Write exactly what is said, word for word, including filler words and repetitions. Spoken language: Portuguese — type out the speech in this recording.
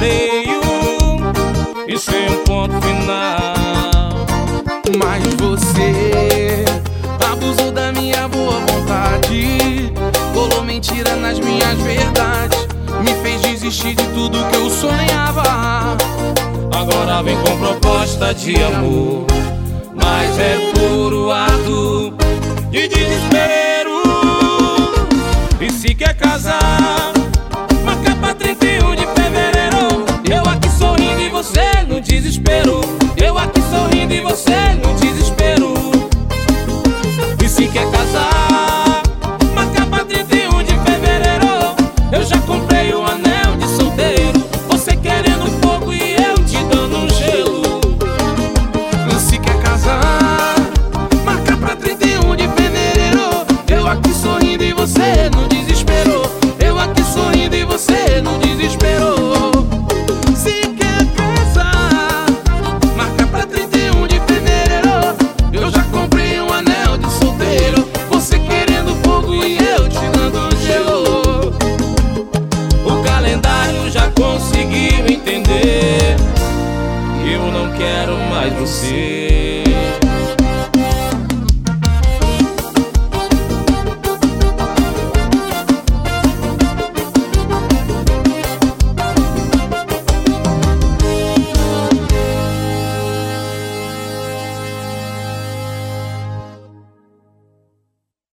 freio e sem um ponto final. Mas você abusou da minha boa vontade, colou mentira nas minhas verdades, me fez desistir de tudo que eu sonhava. Agora vem com proposta de amor, mas é puro ato de desespero. E se quer casar, marca pra trinta e um de fevereiro. Eu aqui sorrindo e você no desespero. Eu aqui sorrindo e você no desespero.